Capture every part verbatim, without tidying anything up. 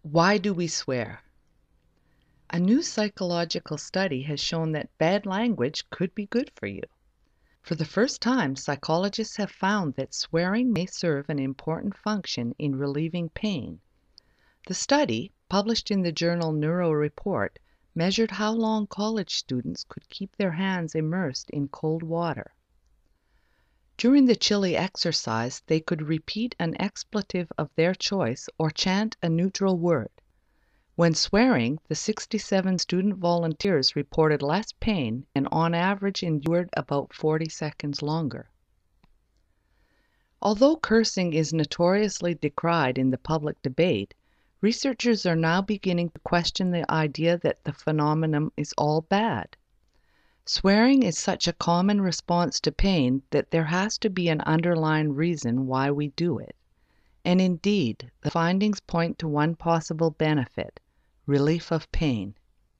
Why do we swear? A new psychological study has shown that bad language could be good for you. For the first time, psychologists have found that swearing may serve an important function in relieving pain. The study, published in the journal NeuroReport, measured how long college students could keep their hands immersed in cold water. During the chilly exercise, they could repeat an expletive of their choice or chant a neutral word. When swearing, the sixty-seven student volunteers reported less pain and on average endured about forty seconds longer. Although cursing is notoriously decried in the public debate, researchers are now beginning to question the idea that the phenomenon is all bad. Swearing is such a common response to pain that there has to be an underlying reason why we do it. And indeed, the findings point to one possible benefit: relief of pain.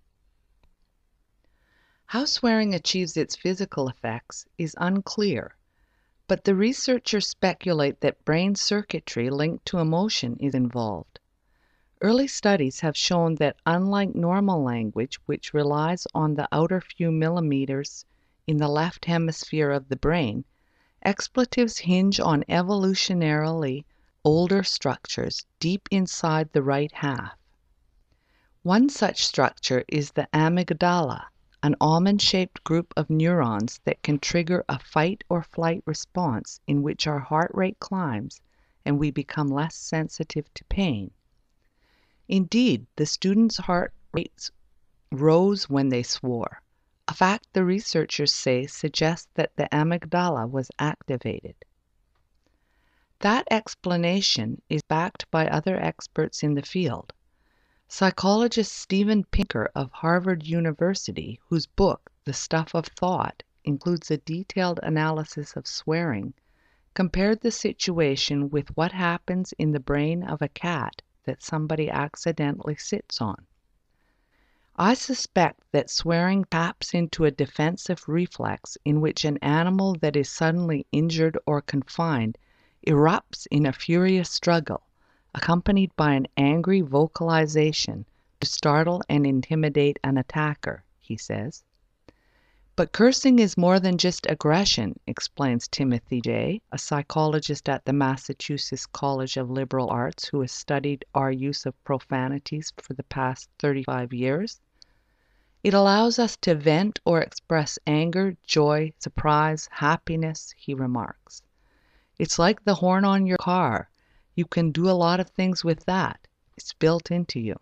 How swearing achieves its physical effects is unclear, but the researchers speculate that brain circuitry linked to emotion is involved. Early studies have shown that unlike normal language, which relies on the outer few millimeters in the left hemisphere of the brain, expletives hinge on evolutionarily older structures deep inside the right half. One such structure is the amygdala, an almond-shaped group of neurons that can trigger a fight or flight response in which our heart rate climbs and we become less sensitive to pain. Indeed, the students' heart rates rose when they swore, a fact the researchers say suggests that the amygdala was activated. That explanation is backed by other experts in the field. Psychologist Steven Pinker of Harvard University, whose book, The Stuff of Thought, includes a detailed analysis of swearing, compared the situation with what happens in the brain of a cat that somebody accidentally sits on. I suspect that swearing taps into a defensive reflex in which an animal that is suddenly injured or confined erupts in a furious struggle, accompanied by an angry vocalization to startle and intimidate an attacker, he says. But cursing is more than just aggression, explains Timothy Jay, a psychologist at the Massachusetts College of Liberal Arts who has studied our use of profanities for the past thirty-five years. It allows us to vent or express anger, joy, surprise, happiness, he remarks. It's like the horn on your car. You can do a lot of things with that. It's built into you.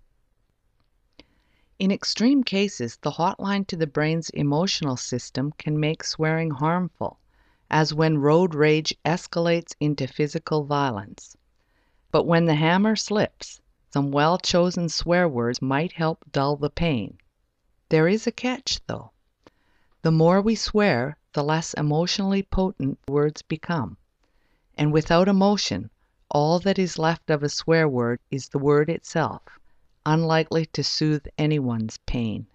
In extreme cases, the hotline to the brain's emotional system can make swearing harmful, as when road rage escalates into physical violence. But when the hammer slips, some well-chosen swear words might help dull the pain. There is a catch, though. The more we swear, the less emotionally potent words become. And without emotion, all that is left of a swear word is the word itself, unlikely to soothe anyone's pain.